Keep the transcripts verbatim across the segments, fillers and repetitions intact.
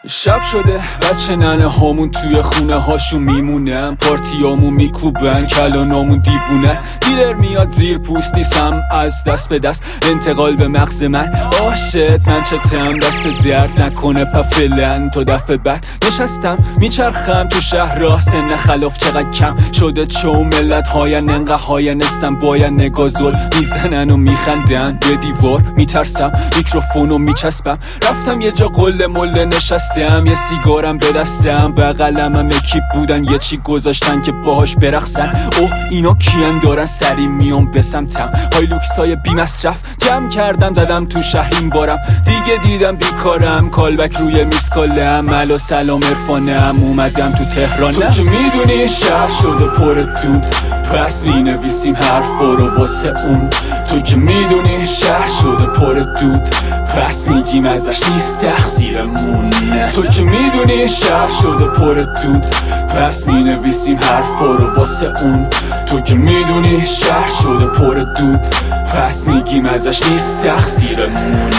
شب شده بچه ننه هامون توی خونه هاشون میمونن، پارتیامون میکوبن، کلانامون دیوونه. دیلر میاد زیر پوستی سم از دست به دست، انتقال به مغز من. آه شت من چتم، دست درد نکنه پفلن. تا دفعه بعد نشستم میچرخم تو شهر راه، سن خلاف چقدر کم شده چون ملت هاین انقه هاین استم باید نگازل میزنن و میخندن به دیوار. میترسم میکروفونو میچسبم، رفتم یه جا قله مله نشستم، یه سیگارم به دستم، بغلمم اکیپ بودن یه چی گذاشتن که باهاش برقصن. اوه اینا کیان دارن سری میام به سمتم، های لوکسای بی مصرف جمع کردم زدم تو شهرین بارم. دیگه دیدم بیکارم، کالبک روی میسکالم، ملا سلام عرفانم، اومدم تو تهران. تو که میدونی شهر شده پر دود، پس مینویسیم حرفا رو واسه اون. تو که میدونی شهر شده پر دود، پس میگیم ازش نیست تقصیرمون. تو که میدونی شهر شده پر دود، پس مینویسیم حرفا رو واسه اون. تو که میدونی شهر شده پر دود، پس میگیم ازش نیست تقصیرمون.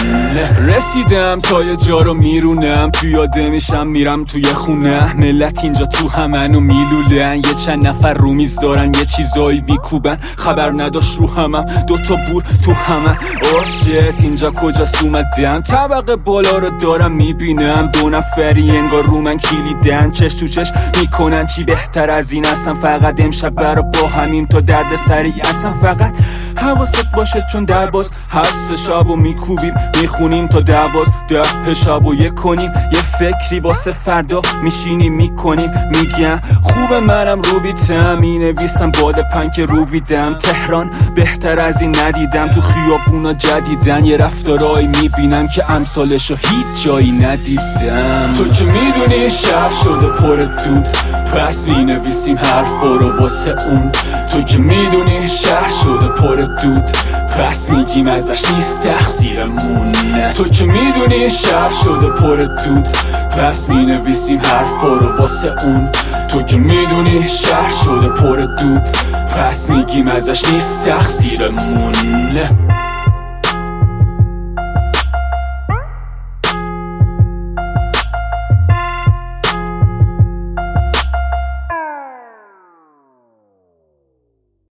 رسیدم تا یه جا رو میرونم، پیاده میشم میرم توی خونه، ملت اینجا تو همنو میلولن، یه چند نفر رو میذارن یه چیزایی میکوبن، خبر نداشت رو همم دوتا بور تو همه. آه شت اینجا کجاست اومدم، طبقه بالا رو دارم میبینم، دو نفری انگار رو من کلیدن، چش تو چش میکنن چی بهتر از این هستم. فقط امشب برا با همین تا درد سری هستم، فقط حواست باشه چون در باز هر سه شبو میکوبیم میخونیم تا دواز ده شبو یک کنیم، یه فکری واسه فردا میشینیم میکنیم. میگم خوب منم رو بیتم، مینویسم باد پنک رو ویدم، تهران بهتر از این ندیدم، تو خیابونا جدیدن یه رفتارایی میبینم که امثالشو هیچ جایی ندیدم. تو که میدونی شهر شده پر دود، پس مینویسیم حرفا رو واسه اون. تو که میدونی شهر شده پر دود، پس میگیم ازش نیست تقصیرمون. تو که میدونی شهر شده پر دود، پس مینویسیم حرفا رو واسه اون. تو که میدونی شهر شده پر دود، پس میگیم ازش نیست تقصیرمون.